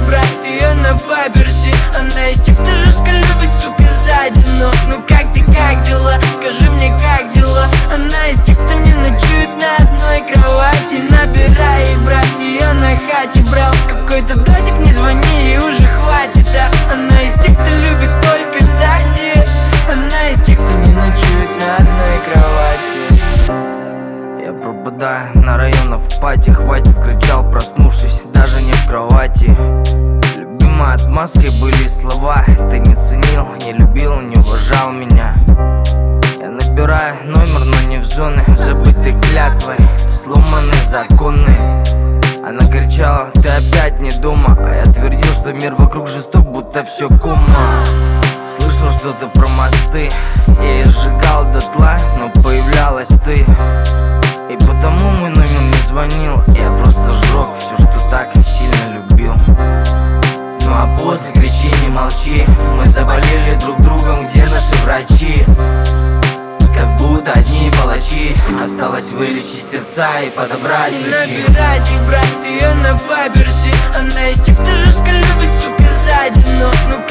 брать ее на паперти. Она из тех, кто жестко любит, сука, сзади. Но ну как ты, как дела? Скажи мне, как дела? Она из тех, кто не ночует на одной кровати. Набирай и брать ее на хате. Брал какой-то датик, не звони, ей уже хватит. А она из тех, кто любит только сзади. Она из тех, кто не ночует на одной кровати. Я пропадаю на районах в пати. Хватит, кричал, проснувшись, даже не в кровати. Любимой отмазкой были слова: ты не ценил, не любил, не уважал меня. Я набираю номер, но не в зоны забытой клятвы, сломанные законы. Она кричала: ты опять не дома. А я твердил, что мир вокруг жесток, будто все кома. Слышал что-то про мосты, я их сжигал дотла, но появлялась ты. И потому мой номер не звонил, я просто сжег все, что так сильно любил. Ну а после кричи, не молчи, мы заболели друг другом, где наши врачи? Как будто одни палачи, осталось вылечить сердца и подобрать ключи. Набирать и брать ее на паперти. Она из тех, кто жестко любит, сука, сзади. Но ну